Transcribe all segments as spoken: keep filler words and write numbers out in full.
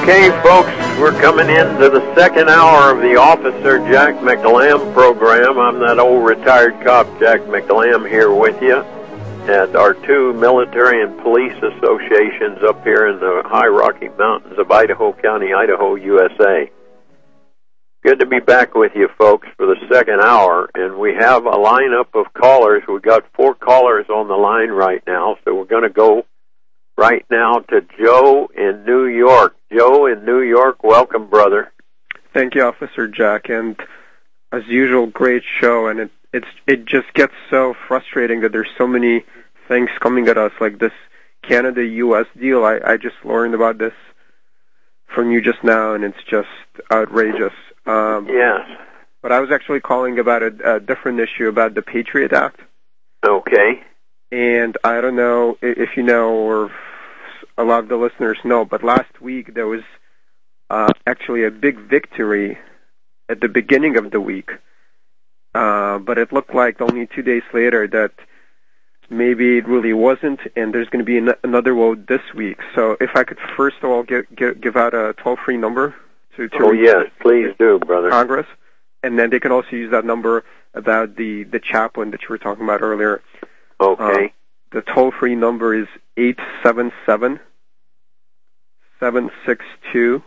Okay, folks, we're coming into the second hour of the Officer Jack McLam program. I'm that old retired cop, Jack McLam, here with you at our two military and police associations up here in the high Rocky Mountains of Idaho County, Idaho, U S A. Good to be back with you, folks, for the second hour, and we have a lineup of callers. We've got four callers on the line right now, so we're going to go right now to Joe in New York. Joe in New York, welcome, brother. Thank you, Officer Jack, and as usual, great show, and it it's it just gets so frustrating that there's so many things coming at us, like this Canada-U S deal. I, I just learned about this from you just now, and it's just outrageous. Um, yes. But I was actually calling about a, a different issue, about the Patriot Act. Okay. And I don't know if you know, or a lot of the listeners know, but last week there was uh, actually a big victory at the beginning of the week. Uh, but it looked like only two days later that maybe it really wasn't, and there's going to be an- another vote this week. So if I could first of all give, give, give out a toll-free number to, to oh, yes, please do, brother. Congress, and then they can also use that number about the, the chaplain that you were talking about earlier. Okay. Uh, the toll-free number is eight seven seven, seven six two,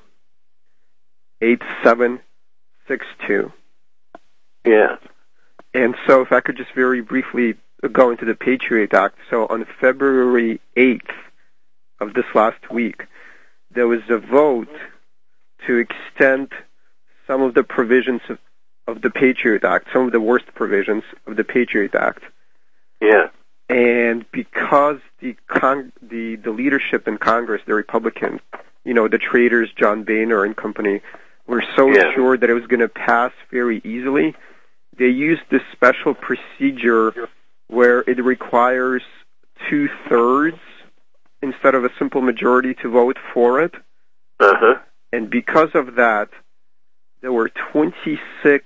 eight seven six two. Yeah. And so if I could just very briefly go into the Patriot Act. So on February eighth of this last week, there was a vote to extend some of the provisions of, of the Patriot Act, some of the worst provisions of the Patriot Act. Yeah. And because the con- the the leadership in Congress, the Republicans, you know, the traitors, John Boehner and company, were so yeah. sure that it was going to pass very easily, they used this special procedure where it requires two-thirds instead of a simple majority to vote for it. Uh-huh. And because of that, there were twenty-six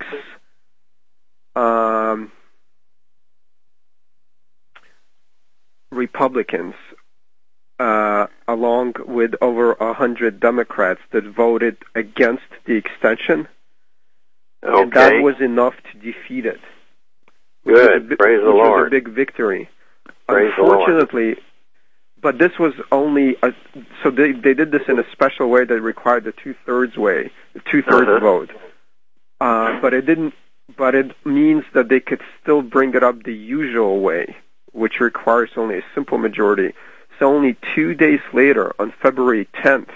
um, Republicans, uh, along with over a hundred Democrats, that voted against the extension. Okay. And that was enough to defeat it. Good. Bi- Praise the which Lord. was a big victory. Praise Unfortunately, the Lord. but this was only a, so they they did this in a special way that required the two thirds way, the two thirds uh-huh. vote. Uh, but it didn't. But it means that they could still bring it up the usual way, which requires only a simple majority. So only two days later, on February tenth,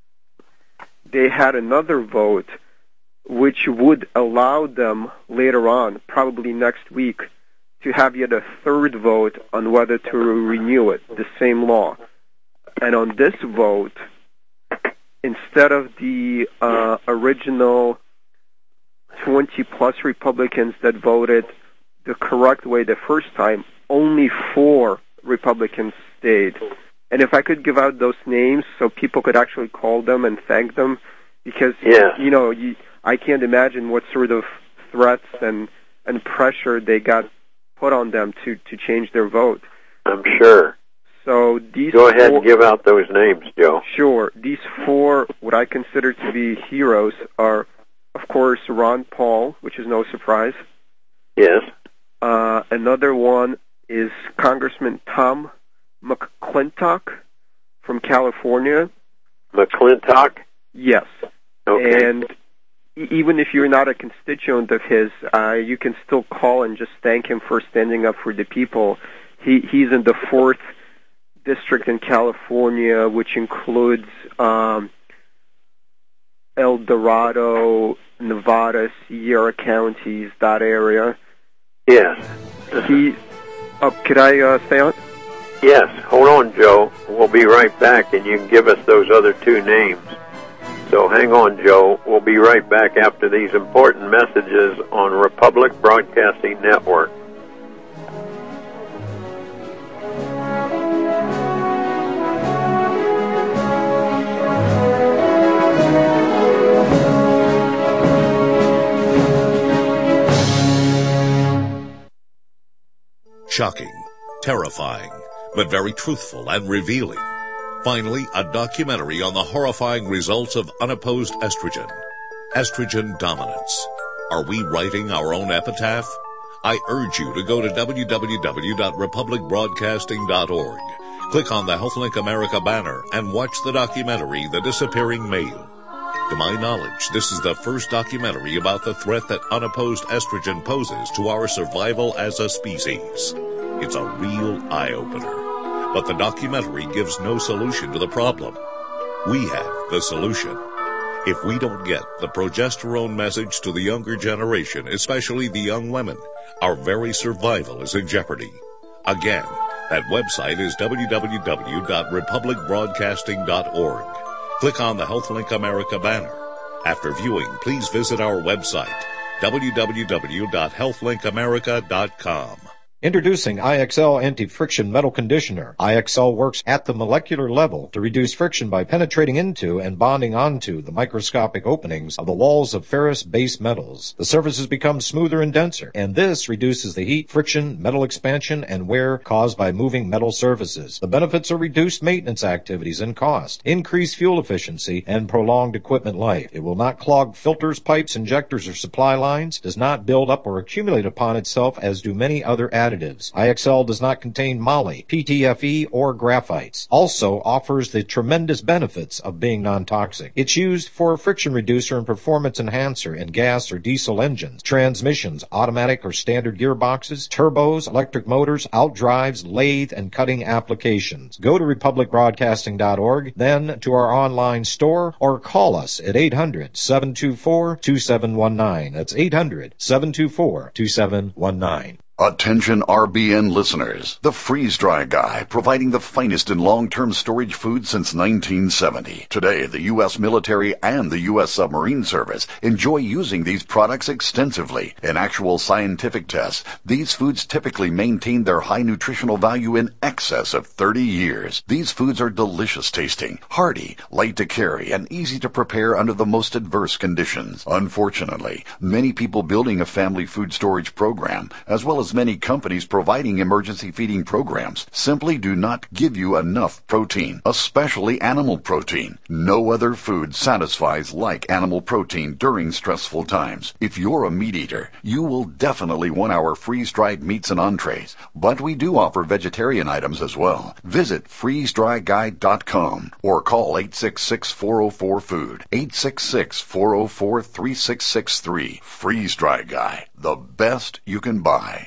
they had another vote, which would allow them later on, probably next week, to have yet a third vote on whether to renew it, the same law. And on this vote, instead of the uh, original twenty-plus Republicans that voted the correct way the first time, only four Republicans stayed. And if I could give out those names so people could actually call them and thank them, because, yeah. you know, you, I can't imagine what sort of threats and, and pressure they got put on them to, to change their vote. I'm sure. So these Go ahead four, and give out those names, Joe. Sure. These four, what I consider to be heroes, are, of course, Ron Paul, which is no surprise. Yes. Uh, another one is Congressman Tom McClintock from California. McClintock? Yes. Okay. And even if you're not a constituent of his, uh, you can still call and just thank him for standing up for the people. He he's in the fourth district in California, which includes um, El Dorado, Nevada, Sierra counties, that area. Yes. He. Oh, could I uh, stay on? Yes. Hold on, Joe. We'll be right back, and you can give us those other two names. So hang on, Joe. We'll be right back after these important messages on Republic Broadcasting Network. Shocking, terrifying, but very truthful and revealing. Finally, a documentary on the horrifying results of unopposed estrogen. Estrogen dominance. Are we writing our own epitaph? I urge you to go to w w w dot republic broadcasting dot org. Click on the HealthLink America banner and watch the documentary, The Disappearing Male. To my knowledge, this is the first documentary about the threat that unopposed estrogen poses to our survival as a species. It's a real eye-opener. But the documentary gives no solution to the problem. We have the solution. If we don't get the progesterone message to the younger generation, especially the young women, our very survival is in jeopardy. Again, that website is w w w dot republic broadcasting dot org. Click on the HealthLink America banner. After viewing, please visit our website, w w w dot health link america dot com. Introducing I X L Anti-Friction Metal Conditioner. I X L works at the molecular level to reduce friction by penetrating into and bonding onto the microscopic openings of the walls of ferrous base metals. The surfaces become smoother and denser, and this reduces the heat, friction, metal expansion, and wear caused by moving metal surfaces. The benefits are reduced maintenance activities and cost, increased fuel efficiency, and prolonged equipment life. It will not clog filters, pipes, injectors, or supply lines, does not build up or accumulate upon itself as do many other additives. I X L does not contain moly, P T F E, or graphites. Also offers the tremendous benefits of being non-toxic. It's used for a friction reducer and performance enhancer in gas or diesel engines, transmissions, automatic or standard gearboxes, turbos, electric motors, outdrives, lathe, and cutting applications. Go to republic broadcasting dot org, then to our online store, or call us at eight hundred, seven two four, two seven one nine. That's eight hundred, seven two four, two seven one nine. Attention R B N listeners, the Freeze Dry Guy, providing the finest in long-term storage food since nineteen seventy. Today, the U S military and the U S submarine service enjoy using these products extensively. In actual scientific tests, these foods typically maintain their high nutritional value in excess of thirty years. These foods are delicious tasting, hearty, light to carry, and easy to prepare under the most adverse conditions. Unfortunately, many people building a family food storage program, as well as many companies providing emergency feeding programs, simply do not give you enough protein, especially animal protein. No other food satisfies like animal protein during stressful times. If you're a meat eater, you will definitely want our freeze-dried meats and entrees, but we do offer vegetarian items as well. Visit freeze dry guide dot com or call eight six six, four oh four, food, eight six six, four oh four, three six six three. Freeze Dry Guy, the best you can buy.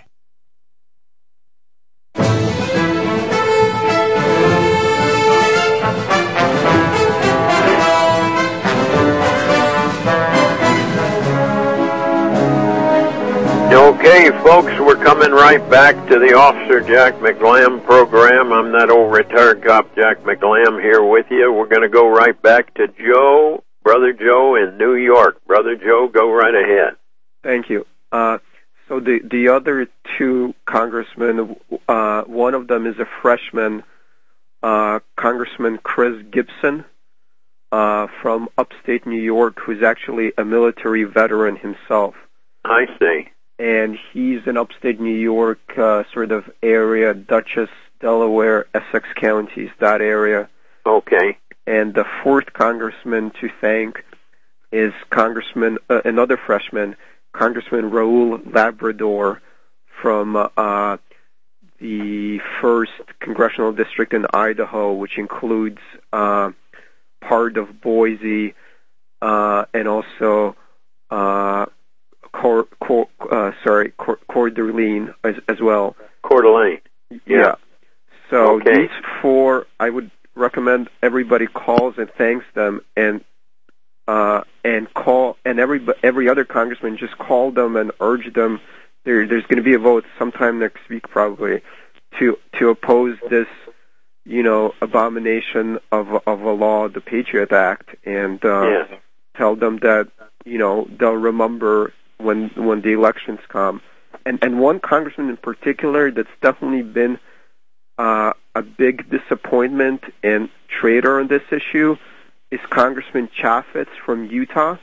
Okay, folks, we're coming right back to the Officer Jack McLam program. I'm that old retired cop, Jack McLam, here with you. We're going to go right back to Joe, Brother Joe in New York. Brother Joe, go right ahead. Thank you. Uh, so the, the other two congressmen, uh, one of them is a freshman, uh, Congressman Chris Gibson uh, from upstate New York, who's actually a military veteran himself. I see. And he's in upstate New York uh, sort of area, Dutchess, Delaware, Essex counties, that area. Okay. And the fourth congressman to thank is Congressman, uh, another freshman, Congressman Raul Labrador from uh, the first congressional district in Idaho, which includes uh, part of Boise uh, and also uh, Cor, Cor, uh, sorry, Coeur, Coeur d'Alene as, as well. Coeur d'Alene. Yeah. yeah. So okay. These four, I would recommend everybody calls and thanks them, and uh, and call, and every every other congressman just call them and urge them. There, there's going to be a vote sometime next week, probably, to to oppose this, you know, abomination of of a law, the Patriot Act, and uh, yes. tell them that, you know, they'll remember when when the elections come. And and one congressman in particular that's definitely been uh, a big disappointment and traitor on this issue is Congressman Chaffetz from Utah,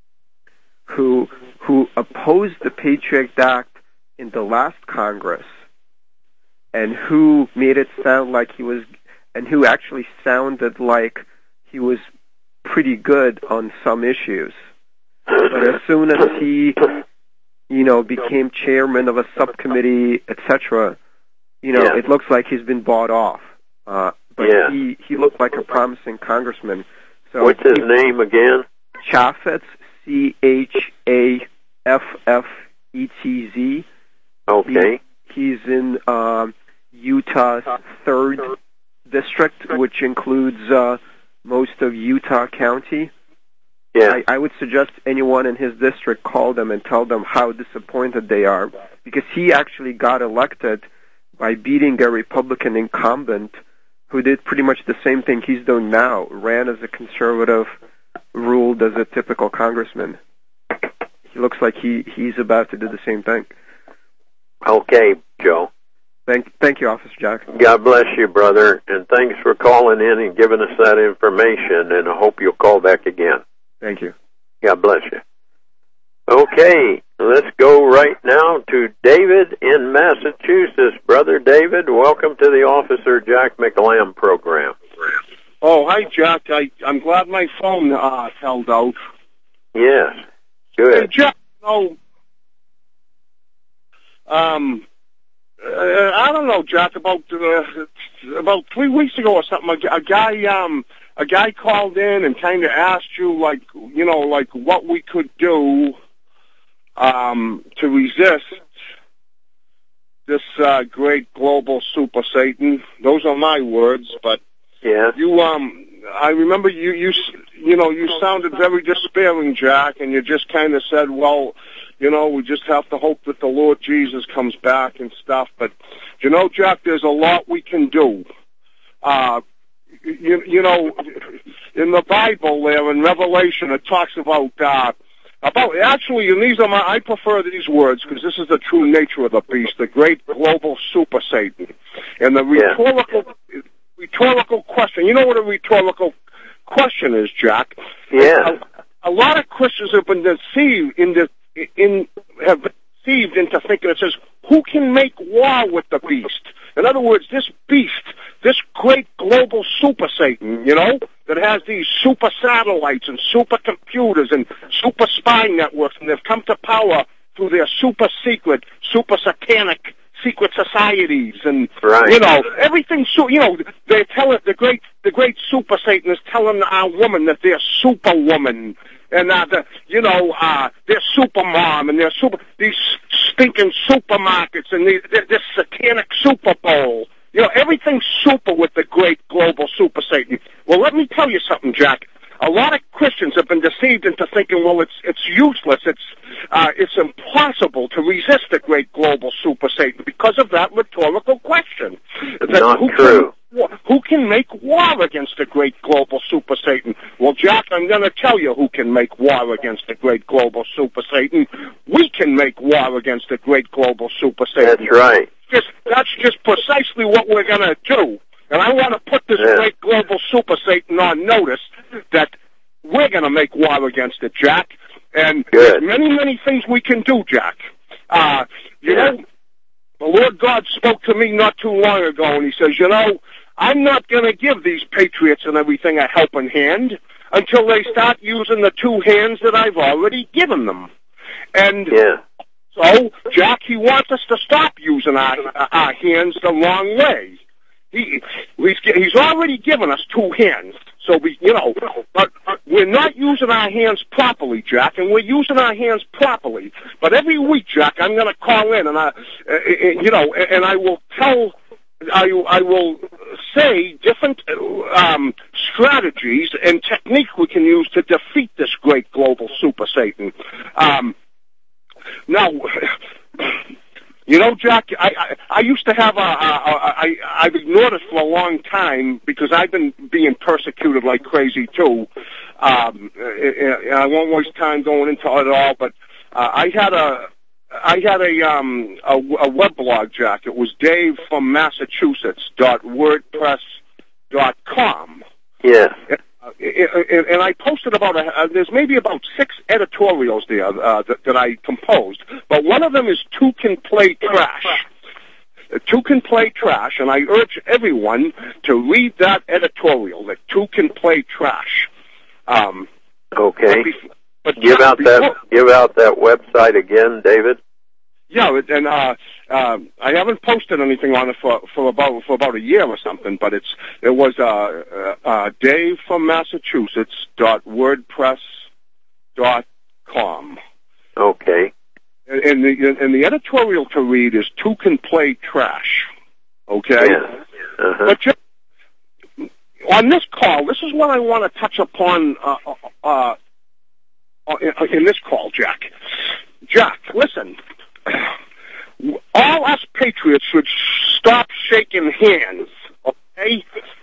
who who opposed the Patriot Act in the last Congress, and who made it sound like he was and who actually sounded like he was pretty good on some issues. But as soon as he, you know, became chairman of a subcommittee, et cetera, you know, Yeah. it looks like he's been bought off. Uh, but Yeah. he, he looked like a promising congressman. So What's his he- name again? Chaffetz, C H A F F E T Z. Okay. He, he's in uh, Utah's third district, which includes uh, most of Utah County. Yeah. I, I would suggest anyone in his district call them and tell them how disappointed they are, because he actually got elected by beating a Republican incumbent who did pretty much the same thing he's doing now, ran as a conservative, ruled as a typical congressman. He looks like he, he's about to do the same thing. Okay, Joe. Thank, thank you, Officer Jack. God bless you, brother, and thanks for calling in and giving us that information, and I hope you'll call back again. Thank you. God bless you. Okay, let's go right now to David in Massachusetts. Brother David, welcome to the Officer Jack McLam program. Oh, hi, Jack. I, I'm glad my phone uh, held out. Yes, Hey, good. Jack, no, um, uh, I don't know, Jack. About uh, about three weeks ago or something, a, a guy um a guy called in and kind of asked you, like, you know, like what we could do um to resist this uh, great global super Satan. Those are my words, but Yes. you um I remember you you you know you sounded very despairing, Jack, and you just kind of said, well, you know, we just have to hope that the Lord Jesus comes back and stuff. But you know, Jack, there's a lot we can do. Uh, you you know, in the Bible there in Revelation it talks about uh, about actually, and these are my I prefer these words because this is the true nature of the beast, the great global super Satan, and the Yeah. rhetorical. Rhetorical question. You know what a rhetorical question is, Jack? Yes. A, a lot of Christians have been deceived in the in have been deceived into thinking it says, "Who can make war with the beast?" In other words, this beast, this great global super Satan, you know, that has these super satellites and super computers and super spy networks, and they've come to power through their super secret, super satanic secret societies, and Right. you know everything. So you know they're telling the great the great super Satan is telling our woman that they're superwoman, and uh, the you know uh, they're super mom, and they're super these stinking supermarkets, and the, the, this satanic Super Bowl. You know everything's super with the great global super Satan. Well, let me tell you something, Jack. A lot of Christians have been deceived into thinking, well, it's it's useless, it's uh, it's impossible to resist the great global super Satan because of that rhetorical question. That Not who true. Can, who can make war against the great global super Satan? Well, Jack, I'm going to tell you who can make war against the great global super Satan. We can make war against the great global super Satan. That's right. Just, that's just precisely what we're going to do. And I want to put this Yeah. great global super Satan on notice that we're going to make war against it, Jack. And Good. there's many, many things we can do, Jack. Uh, you Yeah. know, the Lord God spoke to me not too long ago, and he says, you know, I'm not going to give these patriots and everything a helping hand until they start using the two hands that I've already given them. And Yeah. so, Jack, he wants us to stop using our, our hands the wrong way. He he's, he's already given us two hands, so we you know, but we're not using our hands properly, Jack, and we're using our hands properly. But every week, Jack, I'm going to call in, and I, uh, you know, and I will tell, I I will say different um, strategies and technique we can use to defeat this great global super Satan. Um, now. You know, Jack, I, I, I used to have a, a, a I, I've ignored it for a long time because I've been being persecuted like crazy too. Um, and I won't waste time going into it all, but uh, I had a, I had a, um, a, a web blog, Jack. It was Dave from Massachusetts dot wordpress dot com. Yeah. Uh, and I posted about a, uh, there's maybe about six editorials there uh, that, that I composed, but one of them is Two Can Play Trash. Two Can Play Trash, and I urge everyone to read that editorial, that Two Can Play Trash. Um, okay. But bef- but give out before, that give out that website again, David. Yeah, and uh, uh, I haven't posted anything on it for, for about for about a year or something. But it's it was uh, uh, uh, Dave from Massachusetts dot wordpress dot com. Okay. And the and the editorial to read is Two Can Play Trash. Okay. Yeah. Uh-huh. But just, on this call, this is what I want to touch upon uh, uh, uh, in, in this call, Jack. Jack, listen. All us patriots should stop shaking hands, okay?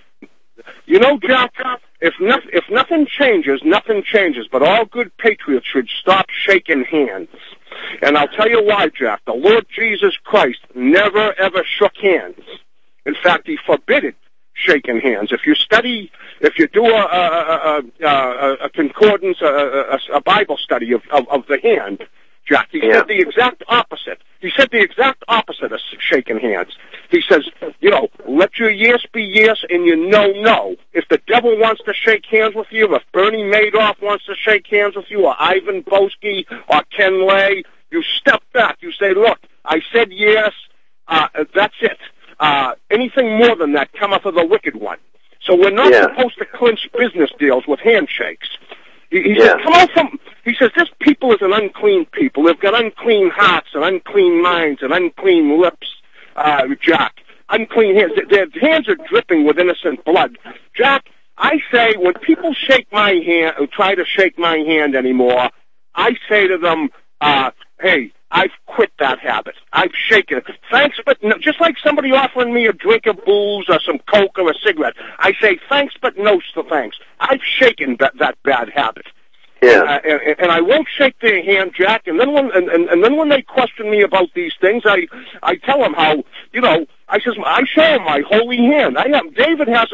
You know, Jack, if, no, if nothing changes, nothing changes, but all good patriots should stop shaking hands. And I'll tell you why, Jack. The Lord Jesus Christ never, ever shook hands. In fact, he forbid shaking hands. If you study, if you do a, a, a, a, a concordance, a, a, a Bible study of, of, of the hand, Jack, he yeah. said the exact opposite. He said the exact opposite of shaking hands. He says, you know, let your yes be yes and your no, no. If the devil wants to shake hands with you, if Bernie Madoff wants to shake hands with you, or Ivan Boesky, or Ken Lay, you step back. You say, look, I said yes, uh, that's it. Uh, anything more than that cometh of the wicked one. So we're not yeah. supposed to clinch business deals with handshakes. He, he yeah. says, come out from, he says, this people is an unclean people. They've got unclean hearts and unclean minds and unclean lips, uh, Jack. Unclean hands. Their hands are dripping with innocent blood. Jack, I say, when people shake my hand, or try to shake my hand anymore, I say to them, uh, hey, I've quit that habit. I've shaken it. Thanks, but no, just like somebody offering me a drink of booze or some Coke or a cigarette, I say thanks, but no thanks. I've shaken that, that bad habit. Yeah. Uh, and, and I won't shake their hand, Jack. And then when and, and, and then when they question me about these things, I I tell them how, you know, I says I show them my holy hand. I have David has.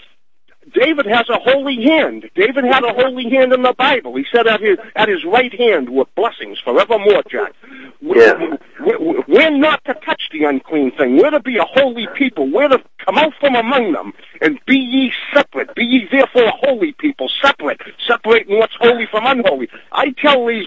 David has a holy hand. David had a holy hand in the Bible. He said at his, at his right hand were blessings forevermore, Jack. Yeah. We're, we're not to touch the unclean thing. We're to be a holy people. We're to come out from among them and be ye separate. Be ye therefore a holy people, separate, separating what's holy from unholy. I tell these,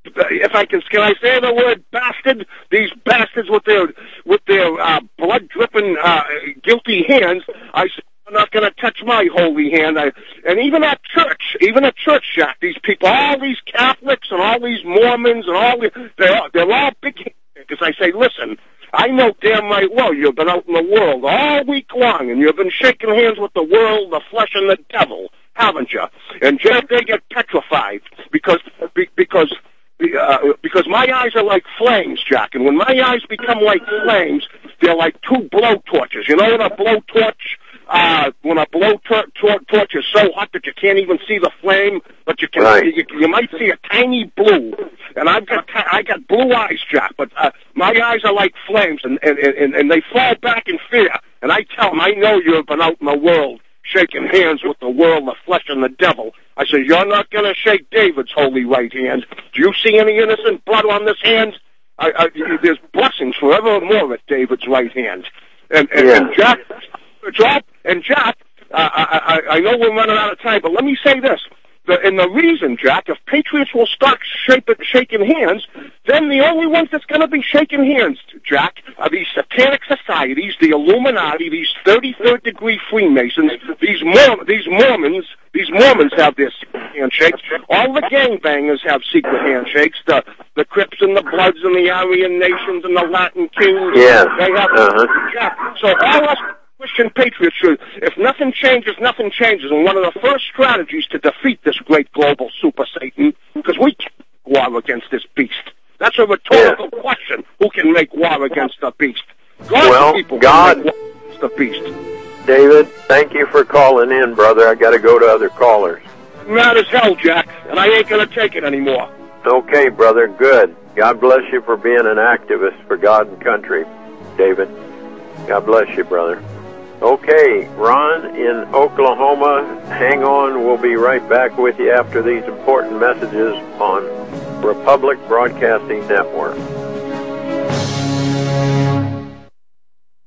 if I can, can I say the word bastard? These bastards with their with their uh, blood dripping, uh, guilty hands. I say, I'm not going to touch my holy hand. I, and even at church, even at church, Jack, these people, all these Catholics and all these Mormons and all the, they're, they're all big because I say, listen, I know damn right well you've been out in the world all week long and you've been shaking hands with the world, the flesh, and the devil, haven't you? And Jack, they get petrified because because uh, because my eyes are like flames, Jack. And when my eyes become like flames, they're like two blow torches. You know what a blow torch? Uh, when a blow tor- tor- torch is so hot that you can't even see the flame, but you can, right. you, you might see a tiny blue. And I've got, I got blue eyes, Jack, but, uh, my eyes are like flames and, and, and, and they fall back in fear. And I tell them, I know you've been out in the world shaking hands with the world, the flesh, and the devil. I say, you're not gonna shake David's holy right hand. Do you see any innocent blood on this hand? I, I, there's blessings forevermore at David's right hand. And, and, yeah. and Jack, Jack, and Jack, uh, I, I, I know we're running out of time, but let me say this. The, and the reason, Jack, if patriots will start shape, shaking hands, then the only ones that's going to be shaking hands, Jack, are these satanic societies, the Illuminati, these thirty-third degree Freemasons, these Mor- these Mormons. These Mormons have their secret handshakes. All the gangbangers have secret handshakes. The the Crips and the Bloods and the Aryan Nations and the Latin Kings. Yeah. They have. Uh-huh. Jack. So all us Christian patriots should, if nothing changes, nothing changes. And one of the first strategies to defeat this great global super Satan, because we can't make war against this beast. That's a rhetorical yeah. question. Who can make war against the beast? God's well, people God, can make war against the beast. David, thank you for calling in, brother. I got to go to other callers. Mad as hell, Jack, and I ain't going to take it anymore. Okay, brother, good. God bless you for being an activist for God and country, David. God bless you, brother. Okay, Ron in Oklahoma, hang on. We'll be right back with you after these important messages on Republic Broadcasting Network.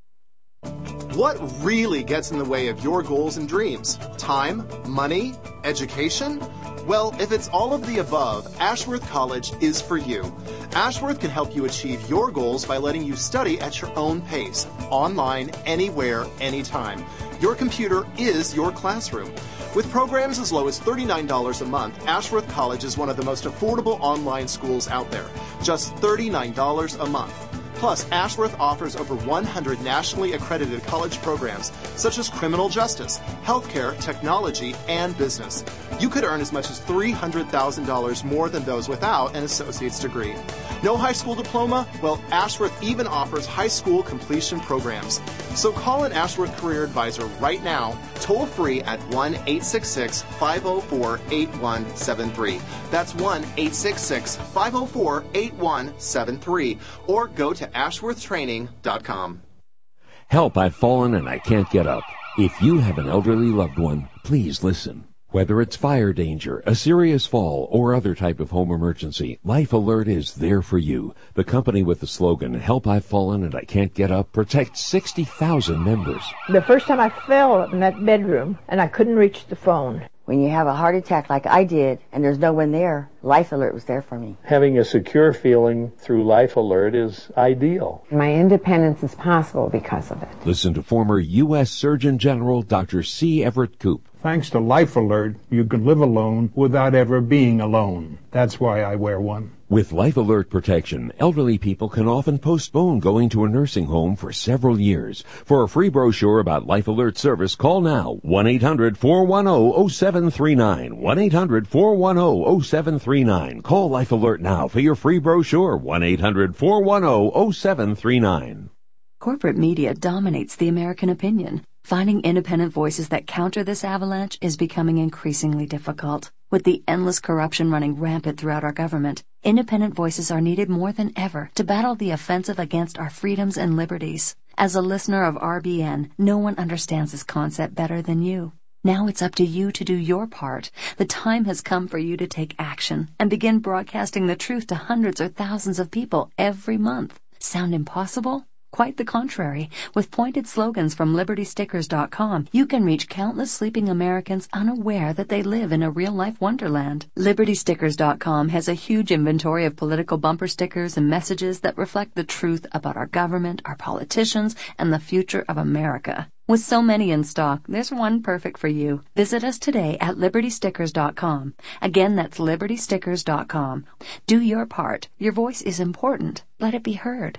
What really gets in the way of your goals and dreams? Time? Money? Education? Well, if it's all of the above, Ashworth College is for you. Ashworth can help you achieve your goals by letting you study at your own pace, online, anywhere, anytime. Your computer is your classroom. With programs as low as thirty-nine dollars a month, Ashworth College is one of the most affordable online schools out there. Just thirty-nine dollars a month. Plus, Ashworth offers over one hundred nationally accredited college programs, such as criminal justice, healthcare, technology, and business. You could earn as much as three hundred thousand dollars more than those without an associate's degree. No high school diploma? Well, Ashworth even offers high school completion programs. So call an Ashworth Career Advisor right now, toll free at one eight six six, five oh four, eight one seven three. That's one eight six six, five oh four, eight one seven three. Or go to ashworth training dot com. Help, I've fallen and I can't get up. If you have an elderly loved one, please listen. Whether it's fire danger, a serious fall, or other type of home emergency, Life Alert is there for you. The company with the slogan, Help, I've Fallen and I Can't Get Up, protects sixty thousand members. The first time I fell in that bedroom and I couldn't reach the phone. When you have a heart attack like I did and there's no one there, Life Alert was there for me. Having a secure feeling through Life Alert is ideal. My independence is possible because of it. Listen to former U S Surgeon General Doctor C. Everett Koop. Thanks to Life Alert, you can live alone without ever being alone. That's why I wear one. With Life Alert protection, elderly people can often postpone going to a nursing home for several years. For a free brochure about Life Alert service, call now, one eight hundred, four one zero, zero seven three nine, one eight hundred, four one zero, zero seven three nine. Call Life Alert now for your free brochure, one eight hundred, four one zero, zero seven three nine. Corporate media dominates the American opinion. Finding independent voices that counter this avalanche is becoming increasingly difficult. With the endless corruption running rampant throughout our government, independent voices are needed more than ever to battle the offensive against our freedoms and liberties. As a listener of R B N, no one understands this concept better than you. Now it's up to you to do your part. The time has come for you to take action and begin broadcasting the truth to hundreds or thousands of people every month. Sound impossible? Quite the contrary. With pointed slogans from liberty stickers dot com, you can reach countless sleeping Americans unaware that they live in a real-life wonderland. liberty stickers dot com has a huge inventory of political bumper stickers and messages that reflect the truth about our government, our politicians, and the future of America. With so many in stock, there's one perfect for you. Visit us today at liberty stickers dot com. Again, that's liberty stickers dot com. Do your part. Your voice is important. Let it be heard.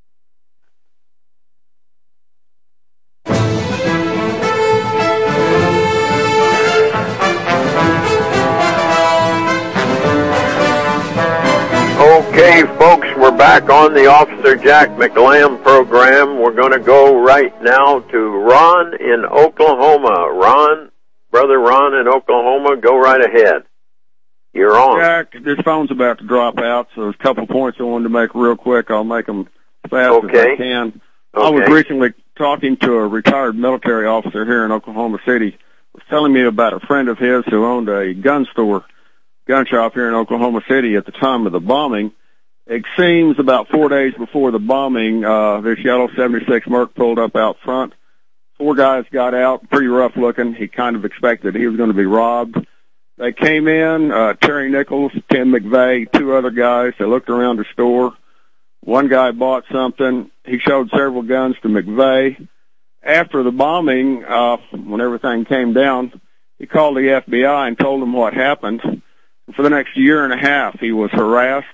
Okay, folks, we're back on the Officer Jack McLam program. We're going to go right now to Ron in Oklahoma. Ron, Brother Ron in Oklahoma, go right ahead. You're on. Jack, this phone's about to drop out, so there's a couple points I wanted to make real quick. I'll make them fast okay. as I can. Okay. I was recently talking to a retired military officer here in Oklahoma City. He was telling me about a friend of his who owned a gun store, gun shop here in Oklahoma City at the time of the bombing. It seems about four days before the bombing, uh, this yellow seventy-six Merc pulled up out front. Four guys got out, pretty rough looking. He kind of expected he was going to be robbed. They came in, uh, Terry Nichols, Tim McVeigh, two other guys. They looked around the store. One guy bought something. He showed several guns to McVeigh. After the bombing, uh, when everything came down, he called the F B I and told them what happened. For the next year and a half, he was harassed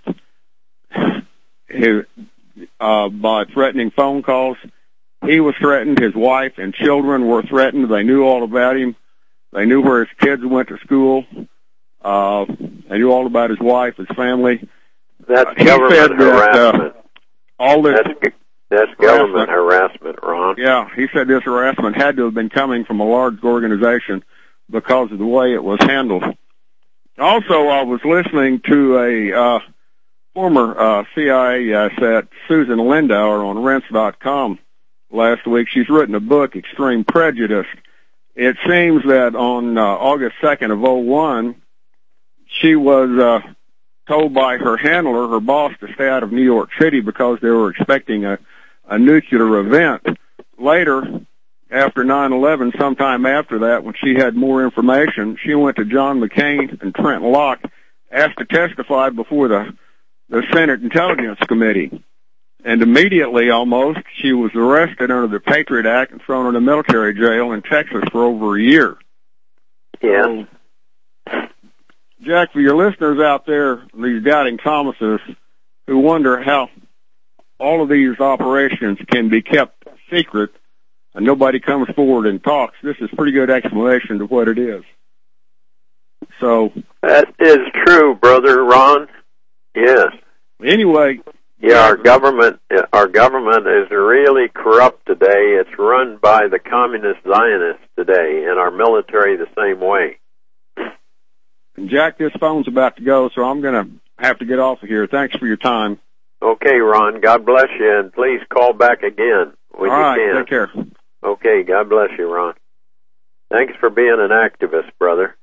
he, uh, by threatening phone calls. He was threatened. His wife and children were threatened. They knew all about him. They knew where his kids went to school. Uh, they knew all about his wife, his family. That's uh, government harassment. That, uh, all this that's, that's government harassment, Ron. Yeah, he said this harassment had to have been coming from a large organization because of the way it was handled. Also, I was listening to a uh, former uh, C I A asset, Susan Lindauer, on rense dot com last week. She's written a book, Extreme Prejudice. It seems that on uh, August second of oh one, she was uh, told by her handler, her boss, to stay out of New York City because they were expecting a, a nuclear event. Later, after nine eleven, sometime after that, when she had more information, she went to John McCain and Trent Locke, asked to testify before the, the Senate Intelligence Committee. And immediately, almost, she was arrested under the Patriot Act and thrown in a military jail in Texas for over a year. Yeah. So, Jack, for your listeners out there, these doubting Thomases, who wonder how all of these operations can be kept secret and nobody comes forward and talks, this is pretty good explanation of what it is. So that is true, Brother Ron. Yes. Anyway. Yeah, our government, our government is really corrupt today. It's run by the communist Zionists today, and our military the same way. And Jack, this phone's about to go, so I'm going to have to get off of here. Thanks for your time. Okay, Ron. God bless you, and please call back again when All you right, can. Take care. Okay, God bless you, Ron. Thanks for being an activist, brother.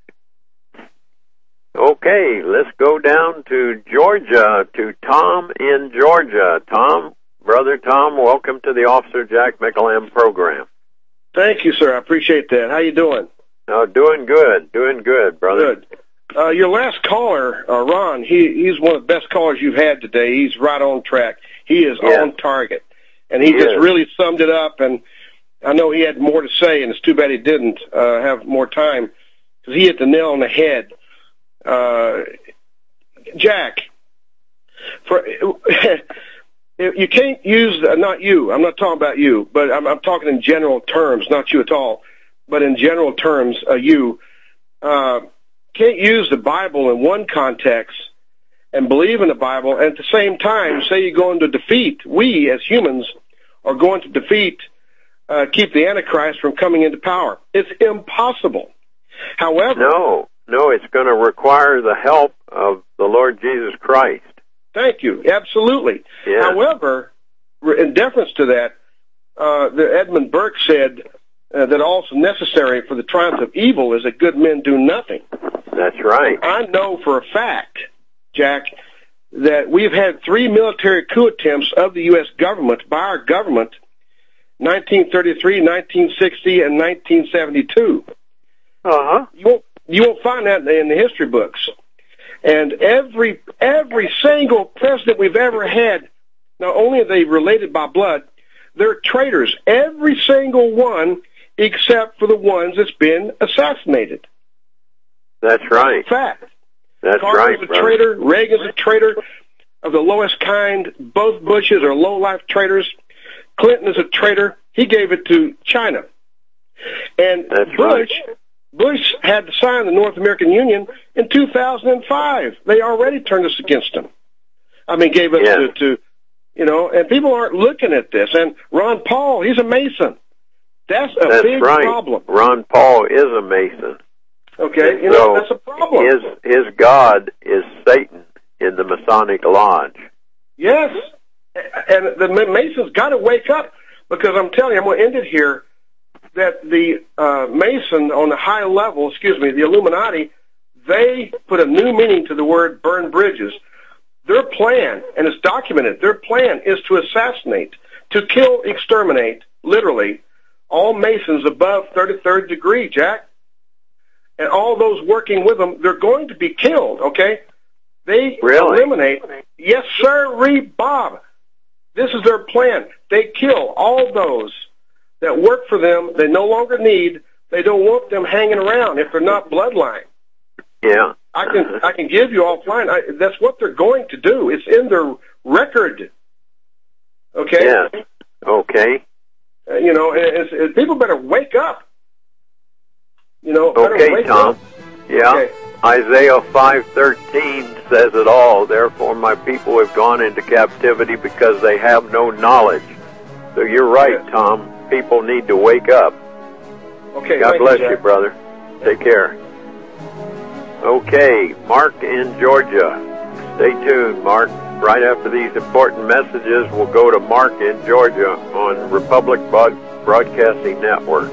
Okay, let's go down to Georgia, to Tom in Georgia. Tom, Brother Tom, welcome to the Officer Jack McElhamb program. Thank you, sir. I appreciate that. How you doing? Oh, doing good, doing good, brother. Good. Uh, your last caller, uh, Ron, he, he's one of the best callers you've had today. He's right on track. He is yes. on target. And he, he just is. really summed it up, and I know he had more to say, and it's too bad he didn't uh, have more time, because he hit the nail on the head. Uh, Jack, for you can't use, uh, not you, I'm not talking about you, but I'm, I'm talking in general terms, not you at all, but in general terms, uh, you, uh, can't use the Bible in one context and believe in the Bible, and at the same time say you're going to defeat, we as humans are going to defeat, uh, keep the Antichrist from coming into power. It's impossible. However... No. No, it's going to require the help of the Lord Jesus Christ. Thank you. Absolutely. Yeah. However, in deference to that, uh, the Edmund Burke said uh, that also necessary for the triumph of evil is that good men do nothing. That's right. I know for a fact, Jack, that we've had three military coup attempts of the U S government by our government, nineteen thirty-three, nineteen sixty, and nineteen seventy-two. Uh-huh. You won't You won't find that in the history books. And every every single president we've ever had, not only are they related by blood, they're traitors. Every single one, except for the ones that's been assassinated. That's right. Fact. That's Carter's right, a brother. traitor. Reagan's a traitor of the lowest kind. Both Bushes are low-life traitors. Clinton is a traitor. He gave it to China. And that's Bush... Right. Bush had to sign the North American Union in two thousand five. They already turned us against him. I mean, gave us yeah. to, to, you know, and people aren't looking at this. And Ron Paul, he's a Mason. That's a that's big right. problem. Ron Paul is a Mason. Okay, and you so know, that's a problem. His, his God is Satan in the Masonic Lodge. Yes. And the Masons got to wake up, because I'm telling you, I'm going to end it here, that the uh, Mason on the high level, excuse me, the Illuminati, they put a new meaning to the word burn bridges. Their plan, and it's documented, their plan is to assassinate, to kill, exterminate, literally, all Masons above thirty-third degree, Jack. And all those working with them, they're going to be killed, okay? They really? eliminate, yes, sir, Reed Bob. This is their plan. They kill all those that work for them, they no longer need, they don't want them hanging around if they're not bloodline. Yeah. I can I can give you offline. I, that's what they're going to do. It's in their record. Okay? Yeah. Okay. Uh, you know, it's, it's, people better wake up. You know, better okay, wake Tom. up. Yeah. Okay. Isaiah five thirteen says it all. Therefore my people have gone into captivity because they have no knowledge. So you're right, yes. Tom. People need to wake up. Okay, God bless you, you, brother. Take care. Okay, Mark in Georgia. Stay tuned, Mark. Right after these important messages, we'll go to Mark in Georgia on Republic Broadcasting Network.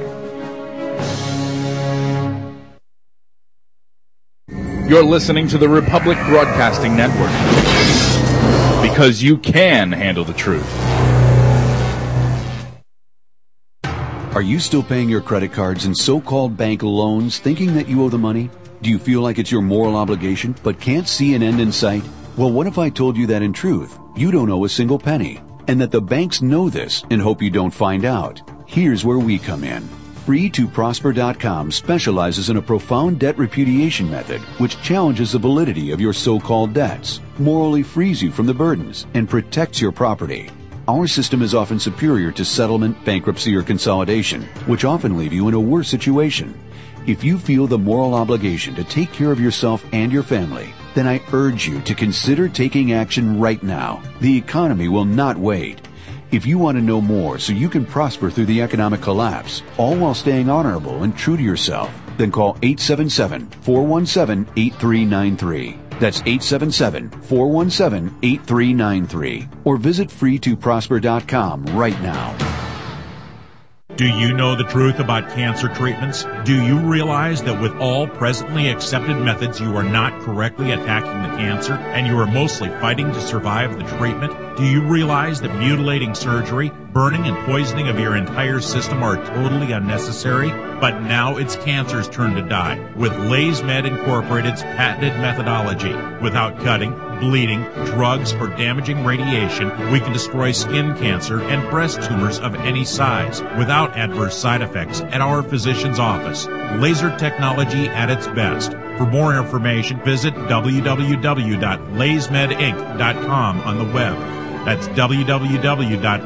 You're listening to the Republic Broadcasting Network, because you can handle the truth. Are you still paying your credit cards and so-called bank loans thinking that you owe the money? Do you feel like it's your moral obligation but can't see an end in sight? Well, what if I told you that in truth, you don't owe a single penny, and that the banks know this and hope you don't find out? Here's where we come in. free to prosper dot com specializes in a profound debt repudiation method which challenges the validity of your so-called debts, morally frees you from the burdens, and protects your property. Our system is often superior to settlement, bankruptcy, or consolidation, which often leave you in a worse situation. If you feel the moral obligation to take care of yourself and your family, then I urge you to consider taking action right now. The economy will not wait. If you want to know more so you can prosper through the economic collapse, all while staying honorable and true to yourself, then call eight seven seven, four one seven, eight three nine three. That's eight seven seven, four one seven, eight three nine three. Or visit free to prosper dot com right now. Do you know the truth about cancer treatments? Do you realize that with all presently accepted methods, you are not correctly attacking the cancer and you are mostly fighting to survive the treatment? Do you realize that mutilating surgery, burning and poisoning of your entire system are totally unnecessary? But now it's cancer's turn to die with LaysMed Incorporated's patented methodology. Without cutting, bleeding, drugs, or damaging radiation, we can destroy skin cancer and breast tumors of any size without adverse side effects at our physician's office. Laser technology at its best. For more information, visit w w w dot lays med inc dot com on the web. That's w w w dot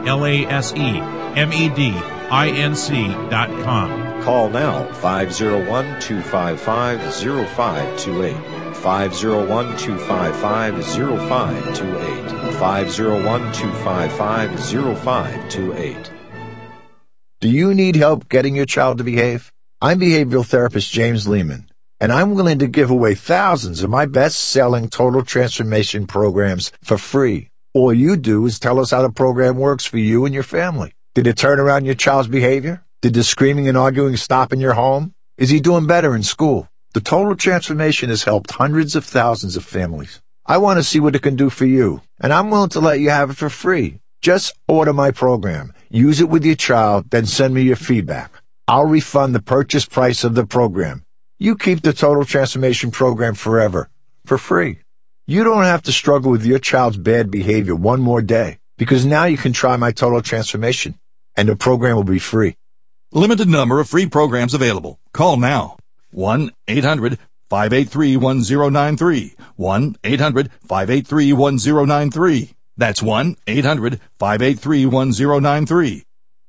lays med inc dot com. Call now, five oh one, two five five, oh five two eight. five oh one, two five five, oh five two eight. five oh one, two five five, oh five two eight. Do you need help getting your child to behave? I'm behavioral therapist James Lehman, and I'm willing to give away thousands of my best-selling total transformation programs for free. All you do is tell us how the program works for you and your family. Did it turn around your child's behavior? Did the screaming and arguing stop in your home? Is he doing better in school? The Total Transformation has helped hundreds of thousands of families. I want to see what it can do for you, and I'm willing to let you have it for free. Just order my program, use it with your child, then send me your feedback. I'll refund the purchase price of the program. You keep the Total Transformation program forever, for free. You don't have to struggle with your child's bad behavior one more day, because now you can try my Total Transformation, and the program will be free. Limited number of free programs available. Call now. one eight hundred, five eight three, one oh nine three. one eight hundred, five eight three, one oh nine three. That's one eight hundred, five eight three, one oh nine three.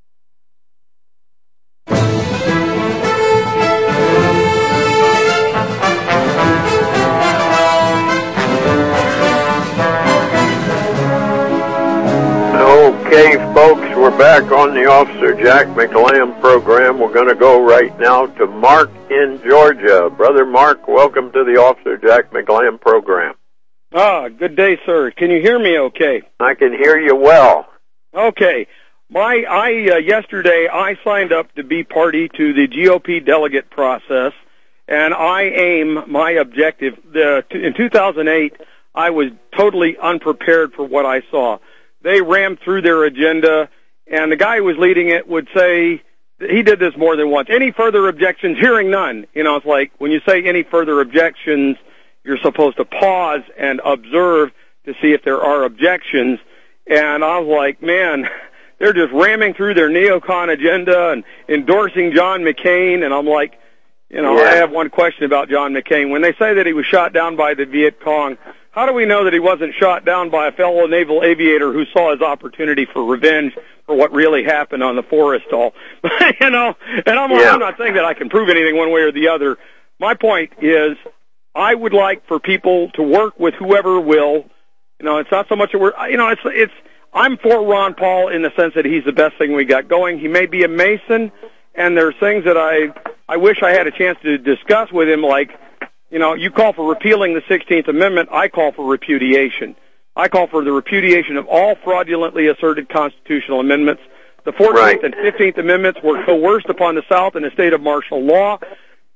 Okay, folks, we're back on the Officer Jack McLam program. We're going to go right now to Mark in Georgia. Brother Mark, welcome to the Officer Jack McLam program. Ah, good day, sir. Can you hear me okay? I can hear you well. Okay. My, I, uh, yesterday, I signed up to be party to the G O P delegate process, and I aim my objective. The, in two thousand eight, I was totally unprepared for what I saw. They rammed through their agenda, and the guy who was leading it would say, he did this more than once, any further objections, hearing none. You know, it's like, when you say any further objections, you're supposed to pause and observe to see if there are objections. And I was like, man, they're just ramming through their neocon agenda and endorsing John McCain. And I'm like, you know, yeah. I have one question about John McCain. When they say that he was shot down by the Viet Cong, how do we know that he wasn't shot down by a fellow naval aviator who saw his opportunity for revenge for what really happened on the Forrestal? You know, and I'm, yeah. I'm not saying that I can prove anything one way or the other. My point is, I would like for people to work with whoever will. You know, it's not so much a word. You know, it's it's. I'm for Ron Paul in the sense that he's the best thing we got going. He may be a Mason, and there's things that I I wish I had a chance to discuss with him, like, you know, you call for repealing the sixteenth Amendment. I call for repudiation. I call for the repudiation of all fraudulently asserted constitutional amendments. The fourteenth right. and fifteenth Amendments were coerced upon the South in a state of martial law.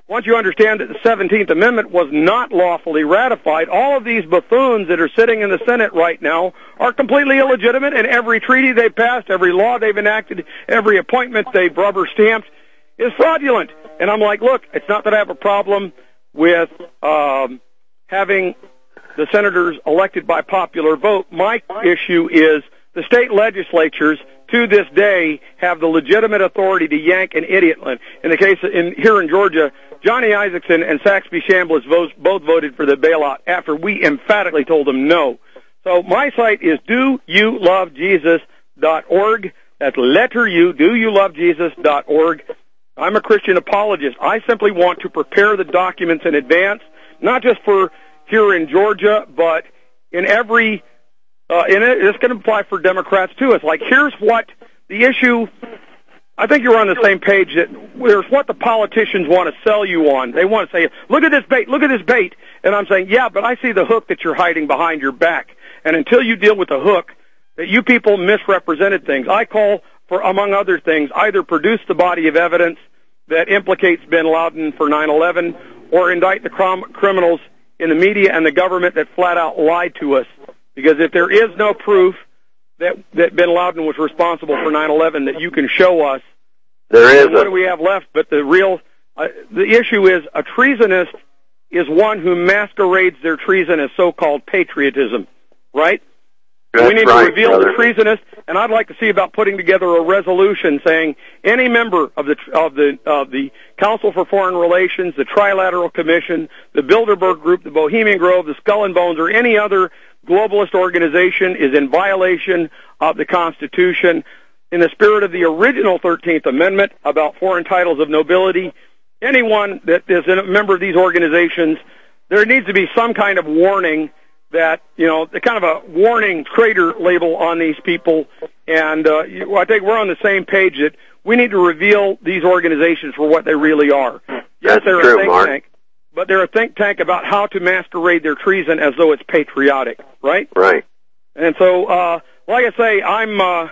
once you understand that the seventeenth Amendment was not lawfully ratified, all of these buffoons that are sitting in the Senate right now are completely illegitimate, and every treaty they've passed, every law they've enacted, every appointment they've rubber stamped is fraudulent. And I'm like, look, it's not that I have a problem with um, having the senators elected by popular vote. My issue is the state legislatures to this day have the legitimate authority to yank an idiot. In the case in here in Georgia, Johnny Isakson and Saxby Chambliss both voted for the bailout after we emphatically told them no. So my site is do you love Jesus dot org. That's letter U, do you love Jesus dot org. I'm a Christian apologist. I simply want to prepare the documents in advance, not just for here in Georgia, but in every Uh, and it, it's going to apply for Democrats, too. It's like, here's what the issue, I think you're on the same page, that here's what the politicians want to sell you on. They want to say, look at this bait, look at this bait. And I'm saying, yeah, but I see the hook that you're hiding behind your back. And until you deal with the hook, that you people misrepresented things. I call for, among other things, either produce the body of evidence that implicates bin Laden for nine eleven or indict the crim- criminals in the media and the government that flat out lied to us. Because if there is no proof that that bin Laden was responsible for nine eleven that you can show us, there is. What do we have left? But the real, uh, the issue is a treasonist is one who masquerades their treason as so-called patriotism, right? That's we need right, to reveal brother. the treasonist, and I'd like to see about putting together a resolution saying any member of the of the of the Council for Foreign Relations, the Trilateral Commission, the Bilderberg Group, the Bohemian Grove, the Skull and Bones, or any other globalist organization is in violation of the Constitution in the spirit of the original thirteenth Amendment about foreign titles of nobility. Anyone that is a member of these organizations, there needs to be some kind of warning that, you know, the kind of a warning traitor label on these people. And uh, I think we're on the same page that we need to reveal these organizations for what they really are. Yes, That's they're true, a think Mark. tank, but they're a think tank about how to masquerade their treason as though it's patriotic, right? Right. And so, uh, like I say, I'm uh,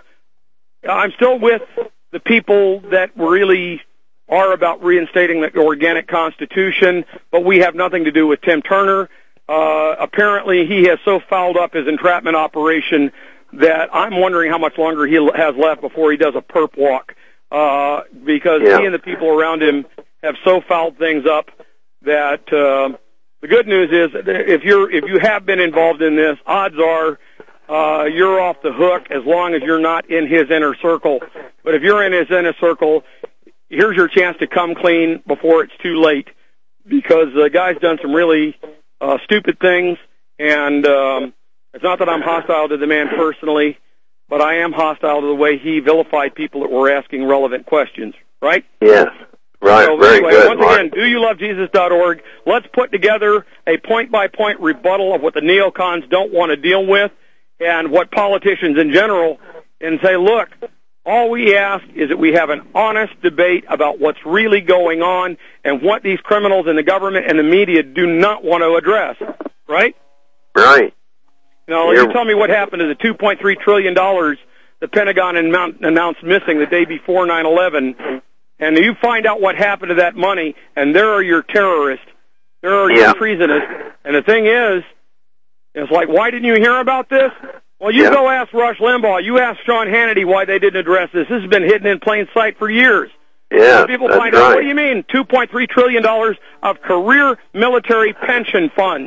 I'm still with the people that really are about reinstating the organic Constitution, but we have nothing to do with Tim Turner. Uh, apparently, he has so fouled up his entrapment operation that I'm wondering how much longer he has left before he does a perp walk, uh, because Yeah. he and the people around him have so fouled things up that uh, the good news is that if you're if you have been involved in this, odds are uh, you're off the hook as long as you're not in his inner circle. But if you're in his inner circle, here's your chance to come clean before it's too late, because the guy's done some really uh, stupid things, and um, it's not that I'm hostile to the man personally, but I am hostile to the way he vilified people that were asking relevant questions, right? Yes. Right, So very anyway, good, once Mark. again, do you love Jesus dot org. Let's put together a point-by-point rebuttal of what the neocons don't want to deal with and what politicians in general, and say, look, all we ask is that we have an honest debate about what's really going on and what these criminals in the government and the media do not want to address, right? Right. Now, you tell me what happened to the two point three trillion dollars the Pentagon announced missing the day before nine eleven, and you find out what happened to that money, and there are your terrorists, there are Yeah. your treasonists. And the thing is, it's like, why didn't you hear about this? Well, you Yeah. go ask Rush Limbaugh, you ask Sean Hannity why they didn't address this. This has been hidden in plain sight for years. Yeah, So people that's find out, right. what do you mean, two point three trillion dollars of career military pension funds?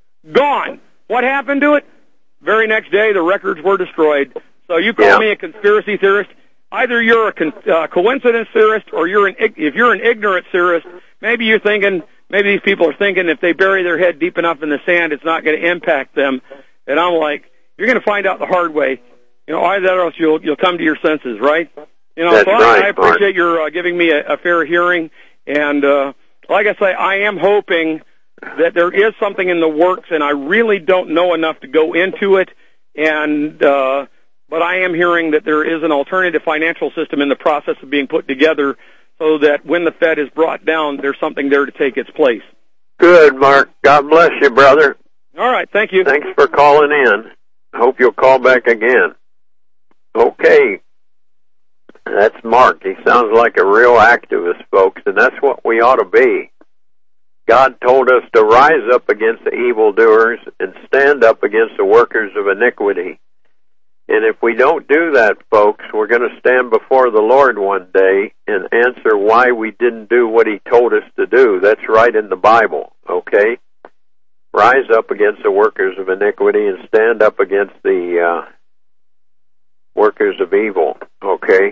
Gone. What happened to it? Very next day, the records were destroyed. So you call Yeah. me a conspiracy theorist. Either you're a con- uh, coincidence theorist, or you're an ig- if you're an ignorant theorist, maybe you're thinking, maybe these people are thinking if they bury their head deep enough in the sand, it's not going to impact them. And I'm like, you're going to find out the hard way. You know, either that or else you'll you'll come to your senses, right? You know, That's so I, right, I appreciate your uh, giving me a, a fair hearing. And uh, like I say, I am hoping that there is something in the works, and I really don't know enough to go into it. And uh, but I am hearing that there is an alternative financial system in the process of being put together, so that when the Fed is brought down, there's something there to take its place. Good, Mark. God bless you, brother. All right, thank you. Thanks for calling in. I hope you'll call back again. Okay. That's Mark. He sounds like a real activist, folks, and that's what we ought to be. God told us to rise up against the evildoers and stand up against the workers of iniquity. And if we don't do that, folks, we're going to stand before the Lord one day and answer why we didn't do what He told us to do. That's right in the Bible, okay? Rise up against the workers of iniquity and stand up against the uh, workers of evil, okay?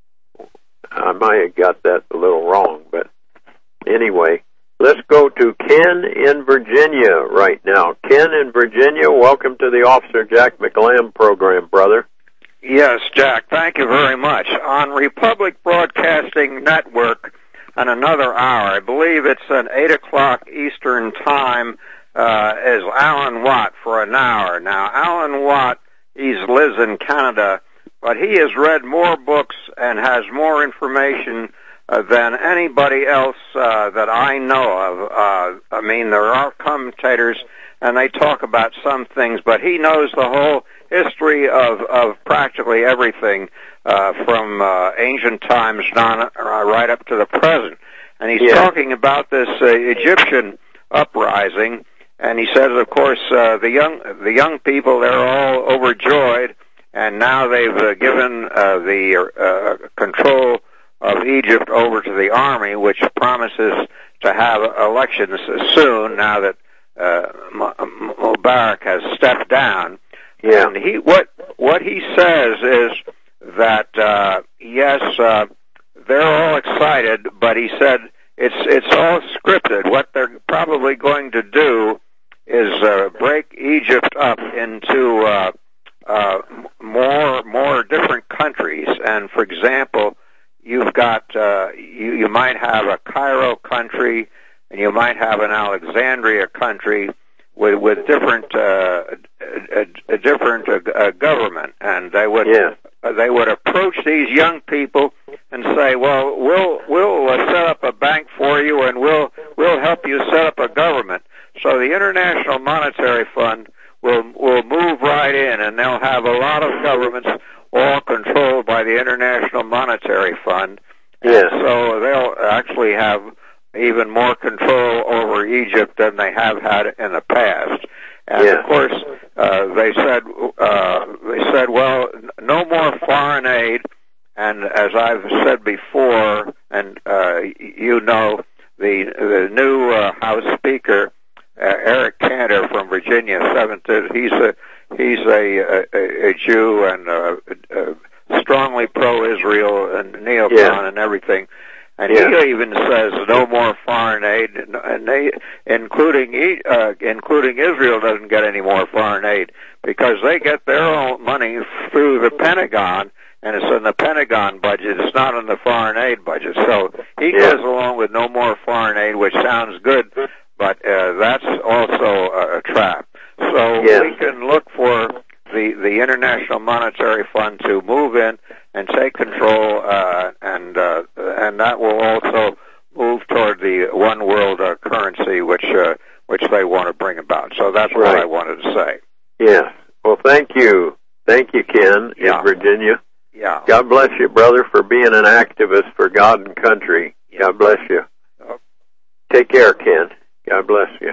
I might have got that a little wrong, but anyway, let's go to Ken in Virginia right now. Ken in Virginia, welcome to the Officer Jack McLam program, brother. Yes, Jack, thank you very much. On Republic Broadcasting Network, in another hour, I believe it's at eight o'clock Eastern Time, uh, is Alan Watt for an hour. Now, Alan Watt, he lives in Canada, but he has read more books and has more information uh, than anybody else uh, that I know of. Uh, I mean, there are commentators, and they talk about some things, but he knows the whole history of, of practically everything uh, from uh, ancient times down uh, right up to the present. And he's yeah. talking about this uh, Egyptian uprising, and he says, of course, uh, the young the young people, they're all overjoyed, and now they've uh, given uh, the uh, control of Egypt over to the army, which promises to have elections soon now that uh, Mubarak has stepped down. Yeah. And he what what he says is that uh, yes, uh, they're all excited, but he said it's it's all scripted. What they're probably going to do is uh, break Egypt up into uh, uh, more more different countries. And for example, you've got uh, you you might have a Cairo country, and you might have an Alexandria country with with different uh, a, a different uh, uh, government, and they would yeah. uh, they would approach these young people and say, "Well, we'll we'll uh, set up a bank for you, and we'll we'll help you set up a government." So the International Monetary Fund will will move right in, and they'll have a lot of governments all controlled by the International Monetary Fund. Yeah. And so they'll actually have even more control over Egypt than they have had in the past. And yeah. of course, uh, they said uh, they said, well, no more foreign aid. And as I've said before, and uh, you know, the the new uh, House Speaker, uh, Eric Cantor from Virginia, seventh, he's a he's a a, a Jew and uh, uh, strongly pro-Israel and neocon yeah. and everything. And yeah. he even says no more foreign aid, and they, including uh, including Israel, doesn't get any more foreign aid because they get their own money through the Pentagon, and it's in the Pentagon budget. It's not in the foreign aid budget. So he yeah. goes along with no more foreign aid, which sounds good, but uh, that's also a, a trap. So yeah. we can look for the the International Monetary Fund to move in and take control, uh, and uh, and that will also move toward the one world uh, currency, which uh, which they want to bring about. So that's what right. I wanted to say. Yeah. Well, thank you, thank you, Ken yeah. in Virginia. Yeah. God bless you, brother, for being an activist for God and country. Yeah. God bless you. Oh. Take care, Ken. God bless you.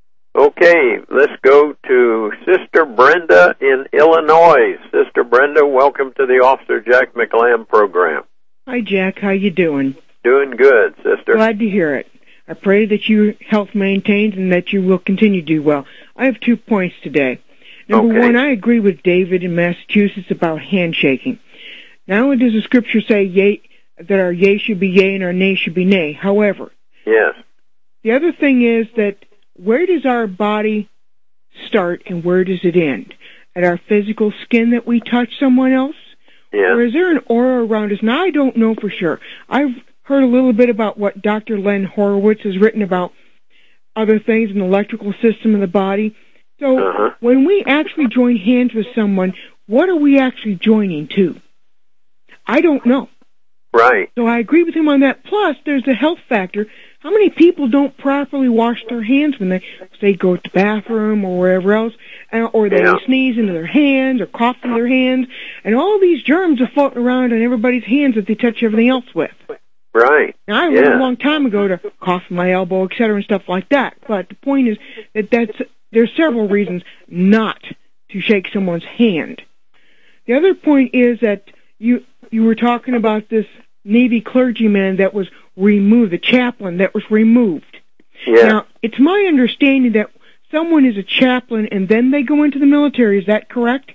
Okay, let's go to Sister Brenda in Illinois. Sister Brenda, welcome to the Officer Jack McLam program. Hi, Jack. How you doing? Doing good, sister. Glad to hear it. I pray that your health maintains and that you will continue to do well. I have two points today. Number okay. one, I agree with David in Massachusetts about handshaking. Not only does the Scripture say yea, that our yea should be yea and our nay should be nay. However, yes. The other thing is that where does our body start and where does it end? At our physical skin that we touch someone else? Yeah. Or is there an aura around us? Now, I don't know for sure. I've heard a little bit about what Doctor Len Horowitz has written about other things in the electrical system of the body. So uh-huh. when we actually join hands with someone, what are we actually joining to? I don't know. Right. So I agree with him on that. Plus, there's the health factor. How many people don't properly wash their hands when they, say, go to the bathroom or wherever else, or they yeah. sneeze into their hands or cough into their hands, and all these germs are floating around on everybody's hands that they touch everything else with. Right. Now, I learned yeah. a long time ago to cough my elbow, et cetera, and stuff like that. But the point is that that's, there's several reasons not to shake someone's hand. The other point is that you you were talking about this Navy clergyman that was removed, the chaplain that was removed. Yeah. Now, it's my understanding that someone is a chaplain and then they go into the military. Is that correct?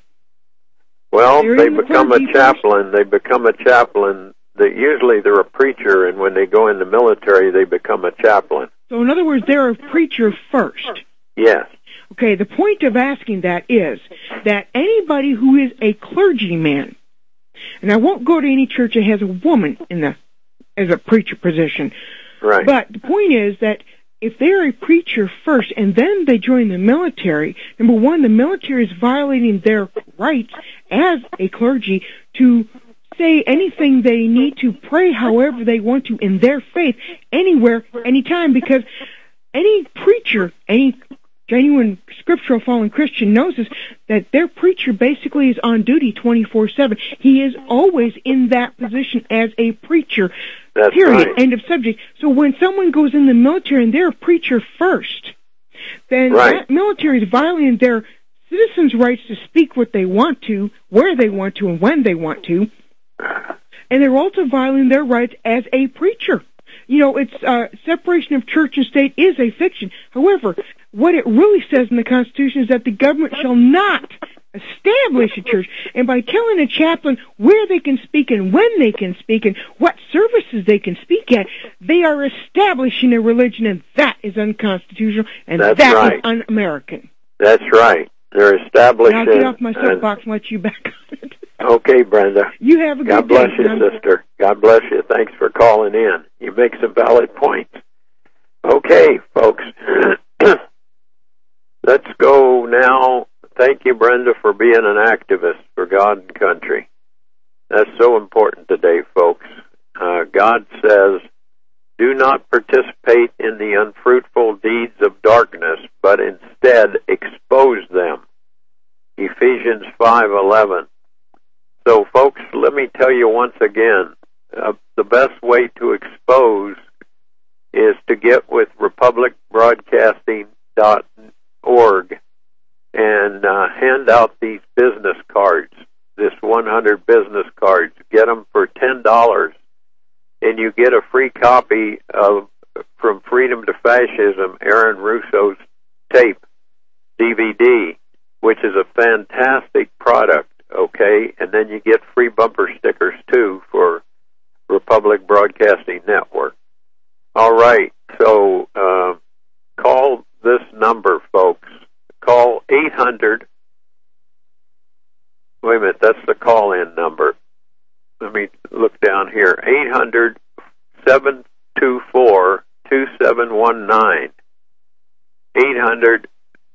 Well, they're they the become a chaplain. First? They become a chaplain. They, usually they're a preacher, and when they go in the military, they become a chaplain. So, in other words, they're a preacher first. Yes. Okay, the point of asking that is that anybody who is a clergyman, and I won't go to any church that has a woman in the as a preacher position. Right. But the point is that if they're a preacher first and then they join the military, number one, the military is violating their rights as a clergy to say anything they need to, pray however they want to in their faith, anywhere, anytime, because any preacher, any genuine scriptural following Christian knows this, that their preacher basically is on duty twenty-four seven. He is always in that position as a preacher. That's period. Right. End of subject. So when someone goes in the military and they're a preacher first, then right. that military is violating their citizens' rights to speak what they want to, where they want to, and when they want to. And they're also violating their rights as a preacher. You know, it's uh, separation of church and state is a fiction. However, what it really says in the Constitution is that the government shall not establish a church. And by telling a chaplain where they can speak and when they can speak and what services they can speak at, they are establishing a religion, and that is unconstitutional, and That's that right. is un-American. That's right. They're establishing... Now I'll get off my soapbox and let you back on it. Okay, Brenda. You have a good God bless day, you, son. sister. God bless you. Thanks for calling in. You make some valid points. Okay, folks. Let's go now. Thank you, Brenda, for being an activist for God and country. That's so important today, folks. Uh, God says, do not participate in the unfruitful deeds of darkness, but instead expose them. Ephesians five eleven. So, folks, let me tell you once again, uh, the best way to expose is to get with republic broadcasting dot org and uh, hand out these business cards, this one hundred business cards. Get them for ten dollars, and you get a free copy of From Freedom to Fascism, Aaron Russo's tape, D V D, which is a fantastic product. Okay, and then you get free bumper stickers, too, for Republic Broadcasting Network. All right, so uh, call this number, folks. Call eight hundred. Wait a minute, that's the call-in number. Let me look down here. eight hundred, seven two four, two seven one nine. eight hundred,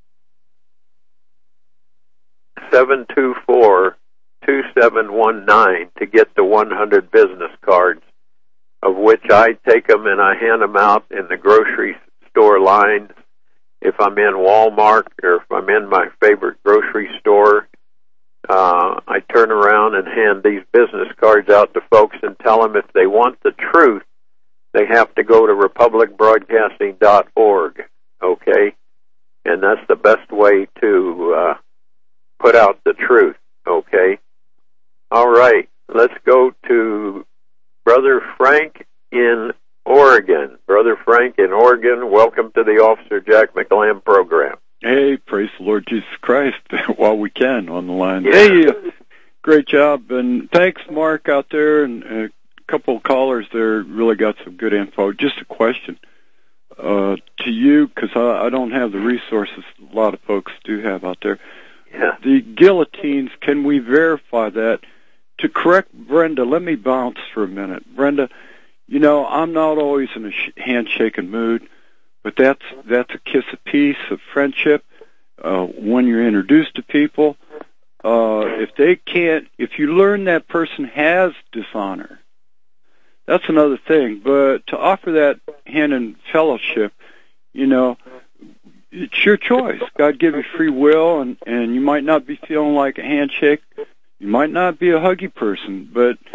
seven two four, two seven one nine to get the one hundred business cards, of which I take them and I hand them out in the grocery store lines. If I'm in Walmart or if I'm in my favorite grocery store, uh, I turn around and hand these business cards out to folks and tell them if they want the truth, they have to go to republic broadcasting dot org, okay? And that's the best way to uh, put out the truth, okay? All right, let's go to Brother Frank in Oregon. Brother Frank in Oregon, welcome to the Officer Jack McLam program. Hey, praise the Lord Jesus Christ while we can on the line. Yeah. Hey, uh, great job, and thanks, Mark, out there, and a couple of callers there really got some good info. Just a question uh, to you, because I, I don't have the resources a lot of folks do have out there. Yeah. The guillotines, can we verify that? To correct Brenda, let me bounce for a minute. Brenda, you know, I'm not always in a sh- handshaking mood, but that's that's a kiss of peace, of friendship. Uh, when you're introduced to people, uh, if they can't, if you learn that person has dishonor, that's another thing. But to offer that hand in fellowship, you know, it's your choice. God gave you free will, and, and you might not be feeling like a handshake. You might not be a huggy person, but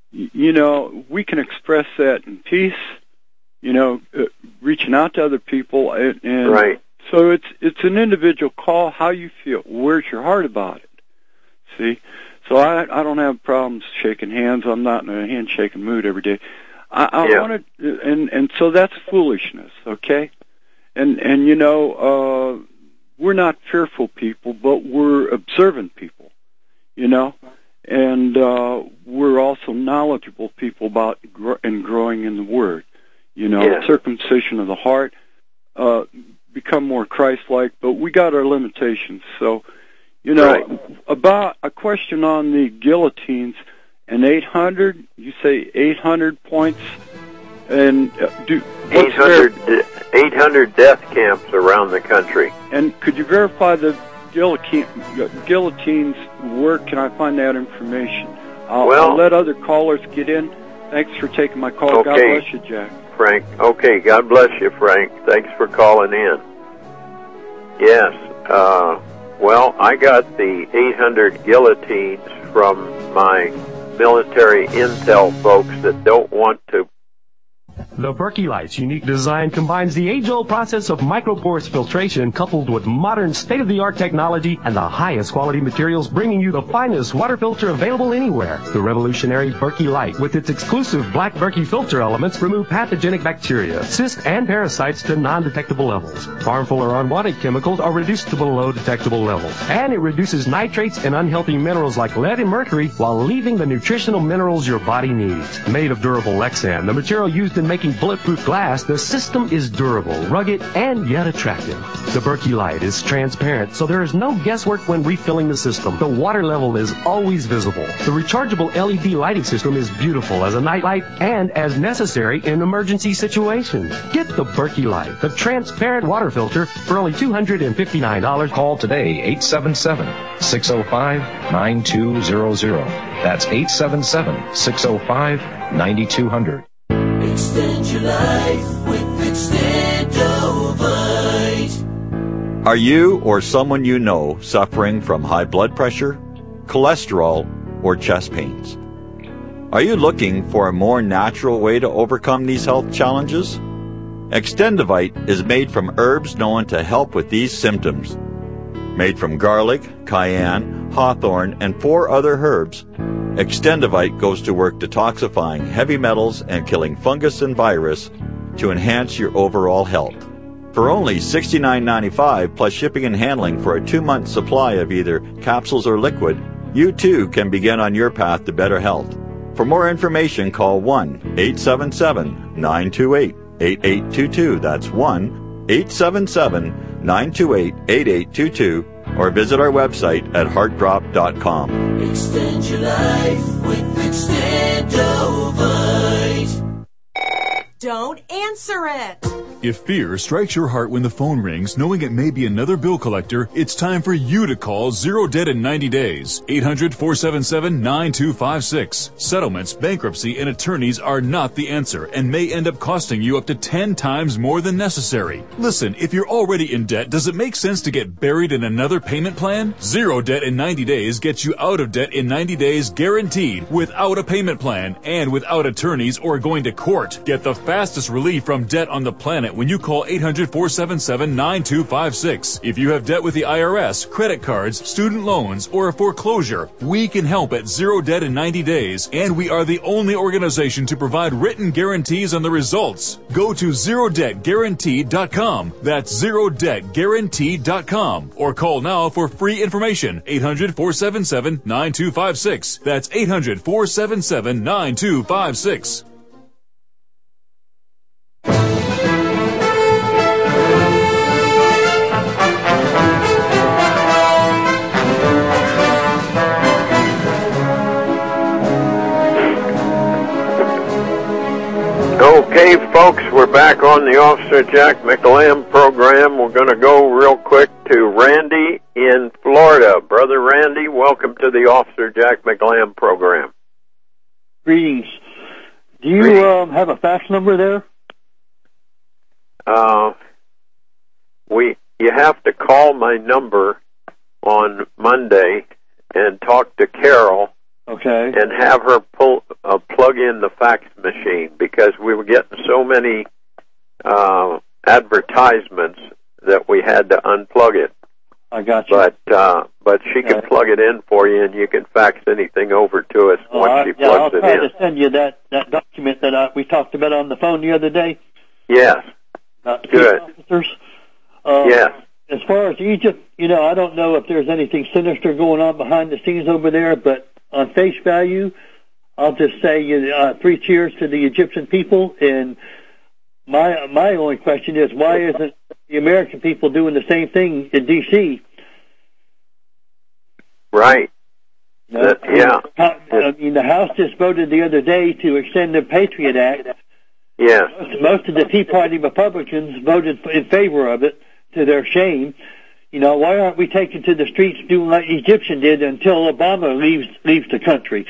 you know, we can express that in peace, you know, uh, reaching out to other people. And, and right. So it's it's an individual call, how you feel. Where's your heart about it? See? So I I don't have problems shaking hands. I'm not in a handshaking mood every day. I, I yeah. want to, and, and so that's foolishness, okay? And, and you know, uh, we're not fearful people, but we're observant people, you know? And uh, we're also knowledgeable people about gr- and growing in the Word. You know, yeah. circumcision of the heart, uh, become more Christ-like, but we got our limitations. So, you know, right. about a question on the guillotines, and eight hundred, you say eight hundred points, and uh, do... eight hundred, eight hundred death camps around the country. And could you verify the guillotine, guillotines work? Can I find that information? I'll, well, I'll let other callers get in. Thanks for taking my call. Okay. God bless you, Jack. Frank. Okay, God bless you, Frank. Thanks for calling in. Yes, uh, well, I got the eight hundred guillotines from my military intel folks that don't want to. The Berkey Light's unique design combines the age-old process of microporous filtration coupled with modern state-of-the-art technology and the highest quality materials, bringing you the finest water filter available anywhere. The revolutionary Berkey Light, with its exclusive black Berkey filter elements, remove pathogenic bacteria, cysts, and parasites to non-detectable levels. Harmful or unwanted chemicals are reduced to below detectable levels. And it reduces nitrates and unhealthy minerals like lead and mercury while leaving the nutritional minerals your body needs. Made of durable Lexan, the material used in making bulletproof glass, the system is durable, rugged, and yet attractive. The Berkey Light is transparent, so there is no guesswork when refilling the system. The water level is always visible. The rechargeable L E D lighting system is beautiful as a nightlight and as necessary in emergency situations. Get the Berkey Light, the transparent water filter, for only two hundred fifty-nine dollars. Call today, eight seven seven, six oh five, nine two zero zero. That's eight seven seven, six oh five, nine two zero zero. Extend your life with Extendovite. Are you or someone you know suffering from high blood pressure, cholesterol, or chest pains? Are you looking for a more natural way to overcome these health challenges? Extendovite is made from herbs known to help with these symptoms. Made from garlic, cayenne, hawthorn, and four other herbs, Extendovite goes to work detoxifying heavy metals and killing fungus and virus to enhance your overall health. For only sixty-nine ninety-five plus shipping and handling for a two-month supply of either capsules or liquid, you too can begin on your path to better health. For more information, call one eight seven seven, nine two eight, eight eight two two. That's one eight seven seven, nine two eight, eight eight two two. Or visit our website at heart drop dot com. Extend your life with Extendovite. Don't answer it. If fear strikes your heart when the phone rings, knowing it may be another bill collector, it's time for you to call Zero Debt in ninety days. eight hundred, four seven seven, nine two five six. Settlements, bankruptcy, and attorneys are not the answer and may end up costing you up to ten times more than necessary. Listen, if you're already in debt, does it make sense to get buried in another payment plan? Zero Debt in ninety days gets you out of debt in ninety days guaranteed, without a payment plan and without attorneys or going to court. Get the fastest relief from debt on the planet when you call eight hundred, four seven seven, nine two five six. If you have debt with the I R S, credit cards, student loans, or a foreclosure, we can help at Zero Debt in ninety days, and we are the only organization to provide written guarantees on the results. Go to zero debt guaranteed dot com. That's zero debt guaranteed dot com. Or call now for free information. eight hundred, four seven seven, nine two five six. That's eight hundred, four seven seven, nine two five six. Okay, folks, we're back on the Officer Jack McLam program. We're going to go real quick to Randy in Florida. Brother Randy, welcome to the Officer Jack McLam program. Greetings. Do you um, have a fax number there? Uh, we you have to call my number on Monday and talk to Carol Okay. And have her pull uh, plug in the fax machine, because we were getting so many uh, advertisements that we had to unplug it. I got you. But uh, but she can plug it in for you, and you can fax anything over to us Oh, once I, she yeah, plugs I'll it try in. to send you that, that document that I, we talked about on the phone the other day. Yes. About the Good. peace officers. Uh, Yes. As far as Egypt, you know, I don't know if there's anything sinister going on behind the scenes over there, but on face value, I'll just say uh, three cheers to the Egyptian people. And my my only question is, why isn't the American people doing the same thing in D C? Right. No? That- yeah. I mean, the House just voted the other day to extend the Patriot Act. Yes. Most, most of the Tea Party Republicans voted in favor of it, to their shame. You know, why aren't we taking to the streets doing like Egyptian did until Obama leaves leaves the country?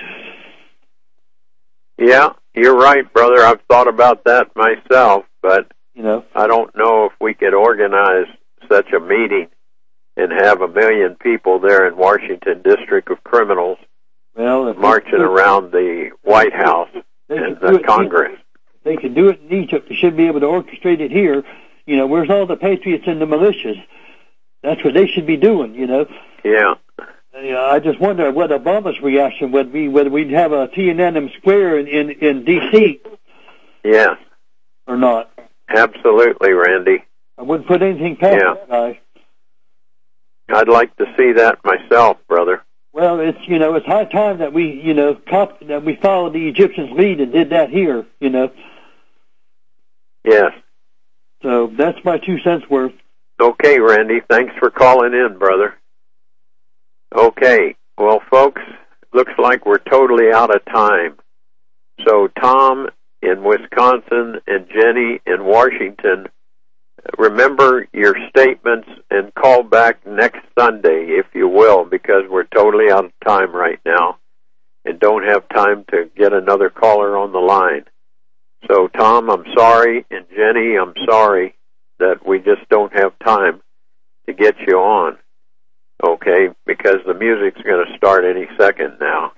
Yeah, you're right, brother. I've thought about that myself, but you know, I don't know if we could organize such a meeting and have a million people there in Washington District of Criminals well, marching around the White House and the Congress. They can do it in Egypt. They should be able to orchestrate it here. You know, where's all the patriots and the militias? That's what they should be doing, you know. Yeah. You know, I just wonder what Obama's reaction would be, whether we'd have a Tiananmen Square in, in, in D C Yeah. or not. Absolutely, Randy. I wouldn't put anything past Yeah. that guy. I'd like to see that myself, brother. Well, it's, you know, it's high time that we, you know, cop, that we followed the Egyptians' lead and did that here, you know. Yes. So that's my two cents worth. Okay, Randy. Thanks for calling in, brother. Okay. Well, folks, looks like we're totally out of time. So Tom in Wisconsin and Jenny in Washington, remember your statements and call back next Sunday, if you will, because we're totally out of time right now and don't have time to get another caller on the line. So, Tom, I'm sorry, and Jenny, I'm sorry that we just don't have time to get you on, okay, because the music's going to start any second now.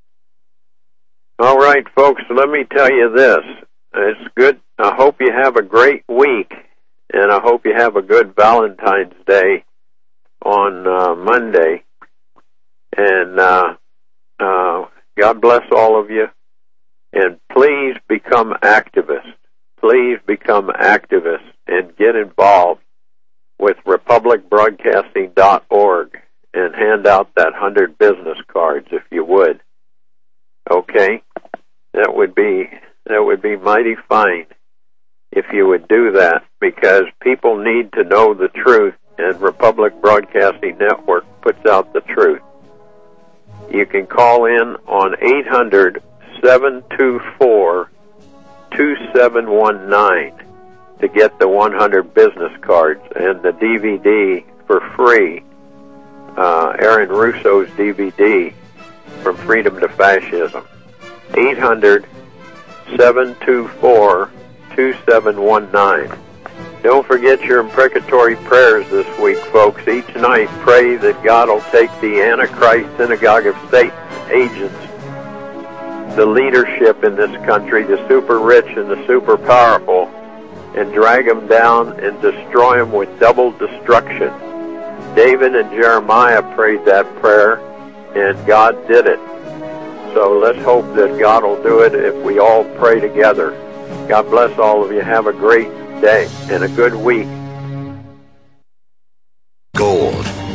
All right, folks, let me tell you this. It's good. I hope you have a great week, and I hope you have a good Valentine's Day on uh, Monday. And uh, uh, God bless all of you. And please become activists. Please become activists and get involved with republic broadcasting dot org and hand out that hundred business cards if you would. Okay? That would be that would be mighty fine if you would do that, because people need to know the truth, and Republic Broadcasting Network puts out the truth. You can call in on eight hundred, seven two four, two seven one nine to get the one hundred business cards and the D V D for free, uh, Aaron Russo's D V D, From Freedom to Fascism. eight hundred, seven two four, two seven one nine. Don't forget your imprecatory prayers this week, folks. Each night, pray that God will take the Antichrist synagogue of Satan agents, the leadership in this country, the super rich and the super powerful, and drag them down and destroy them with double destruction. David and Jeremiah prayed that prayer, and God did it. So let's hope that God will do it if we all pray together. God bless all of you. Have a great day and a good week.